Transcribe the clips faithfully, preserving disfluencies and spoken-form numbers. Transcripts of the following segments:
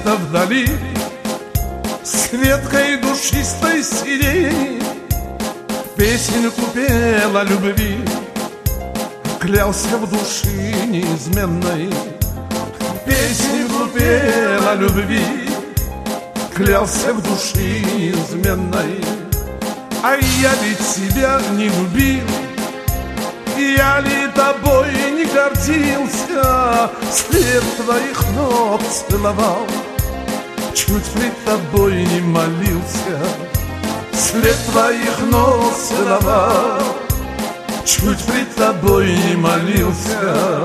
где-то вдали с веткой душистой сирени песенку пела любви, клялся в душе неизменной. Песенку пела любви, клялся в душе неизменной. А я ведь тебя не любил, я ли тобой не гордился, след твоих ног целовал, чуть пред тобой не молился. След твоих ног целовал, чуть пред тобой не молился.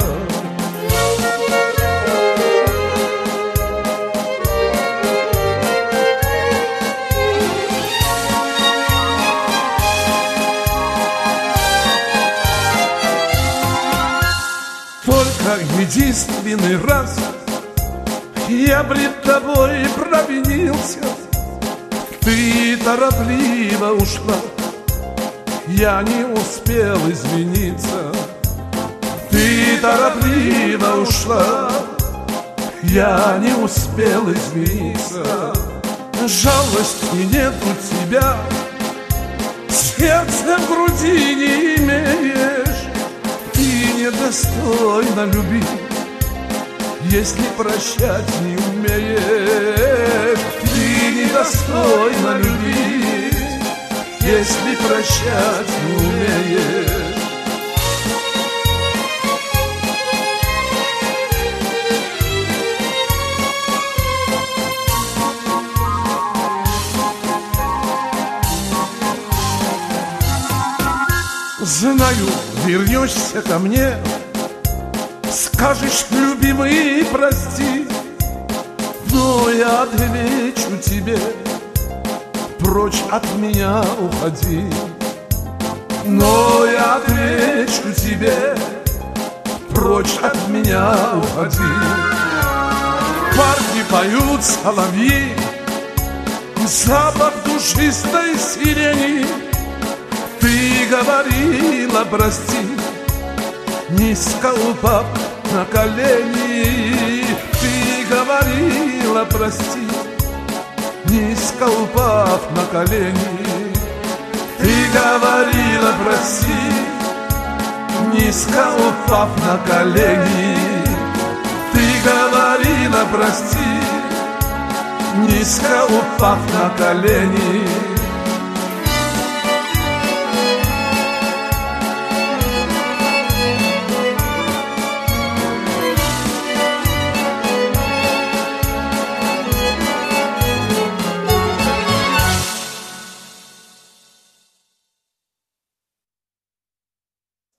Только единственный раз я пред тобой провинился. Ты торопливо ушла, я не успел извиниться. Ты торопливо ушла, я не успел извиниться. Жалости нет у тебя, сердца в груди не имеешь. Ты недостойна любить, если прощать не умеешь. Ты недостойна любить, если прощать не умеешь. Знаю, вернешься ко мне, скажешь, любимый, прости, но я отвечу тебе: прочь от меня уходи. Но я отвечу тебе: прочь от меня уходи. Парни поют соловьи, запах душистой сирени. Ты говорила прости, низко упав на колени. Ты говорила прости, низко упав на колени. Ты говорила прости, низко упав на колени. Ты говорила прости, низко упав на колени.